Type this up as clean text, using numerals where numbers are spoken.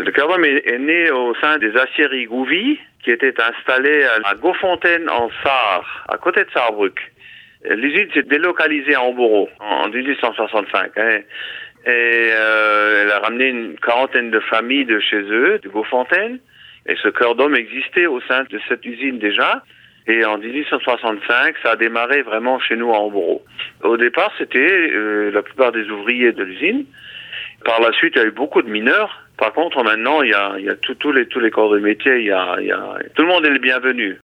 Le cœur d'homme est né au sein des aciéries Gouvy, qui étaient installées à Gaufontaine en Sarre, à côté de Sarrebruck. L'usine s'est délocalisée à Amboro en 1865. Et elle a ramené une quarantaine de familles de chez eux, de Gaufontaine. Et ce cœur d'homme existait au sein de cette usine déjà. Et en 1865, ça a démarré vraiment chez nous à Amboro. Au départ, c'était la plupart des ouvriers de l'usine. Par la suite, il y a eu beaucoup de mineurs. Par contre, maintenant, il y a tous les corps de métier. Tout le monde est le bienvenu.